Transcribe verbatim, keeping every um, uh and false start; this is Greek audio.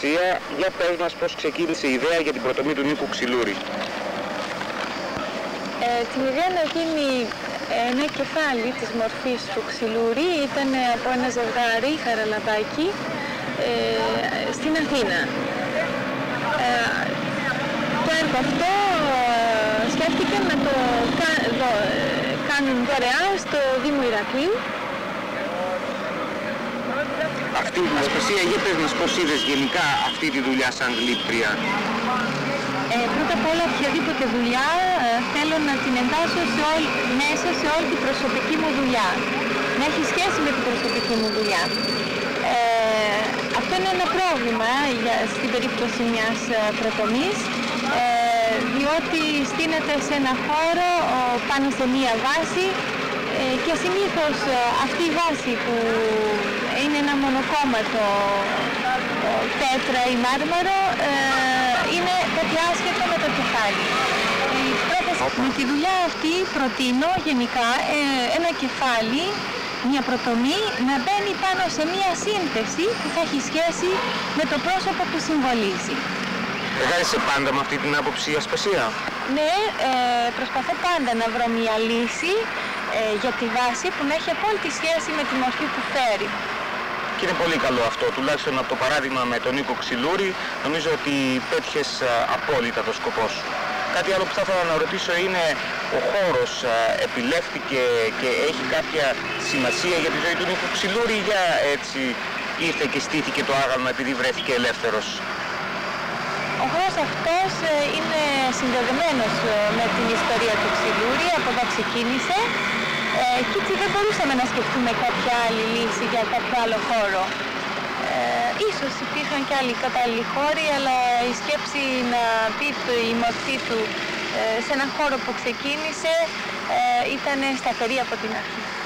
Ασπασία. Για πες μας πώς ξεκίνησε η ιδέα για την πρωτομή του Νίκου Ξυλούρη. Ε, την ιδέα να γίνει ένα κεφάλι της μορφής του Ξυλούρη ήταν από ένα ζευγάρι, Χαραλαμπάκι, ε, στην Αθήνα. Ε, το έργο αυτό ε, σκέφτηκε να το κα, δο, ε, κάνουν δωρεάν στο Δήμο Ηρακλείου. Αυτή την Ασπασία, για πες μας πώς είδες γενικά αυτή τη δουλειά σαν γλύπτρια. Ε, πρώτα απ' όλα, οποιαδήποτε δουλειά ε, θέλω να την εντάσσω σε όλη, μέσα σε όλη την προσωπική μου δουλειά. Να έχει σχέση με την προσωπική μου δουλειά. Ε, αυτό είναι ένα πρόβλημα για, στην περίπτωση μιας ε, πρωτομής, ε, διότι στείνεται σε ένα χώρο ο, πάνω σε μία βάση ε, και συνήθως ε, αυτή η βάση που είναι ένα μονοκόμματο ε, πέτρα ή μάρμαρο ε, είναι κάτι άσχετο με το κεφάλι. Με τη δουλειά αυτή προτείνω γενικά ε, ένα κεφάλι, μια πρωτομή, να μπαίνει πάνω σε μια σύνθεση που θα έχει σχέση με το πρόσωπο που συμβολίζει. Εργάζεσαι πάντα με αυτή την άποψη η Ασπασία? Ναι, ε, προσπαθώ πάντα να βρω μια λύση ε, για τη βάση που να έχει απόλυτη σχέση με τη μορφή που φέρει. Και είναι πολύ καλό αυτό, τουλάχιστον από το παράδειγμα με τον Νίκο Ξυλούρη, νομίζω ότι πέτυχες απόλυτα το σκοπό σου. Κάτι άλλο που θα ήθελα να ρωτήσω είναι, ο χώρος α, επιλέχθηκε και έχει κάποια σημασία για τη ζωή του Νίκου Ξυλούρη, για έτσι ήρθε και στήθηκε το άγαλμα επειδή βρέθηκε ελεύθερος? Ο χώρος αυτός ε, είναι συνδεδεμένος ε, με την ιστορία του Ξυλούρη, από εδώ ξεκίνησε ε, και έτσι δεν μπορούσαμε να σκεφτούμε κάποια άλλη λύση για κάποιο άλλο χώρο. Ε, ίσως υπήρχαν και άλλοι κατάλληλοι χώροι, αλλά η σκέψη να μπει η μορφή του ε, σε έναν χώρο που ξεκίνησε ε, ήταν σταθερή από την αρχή.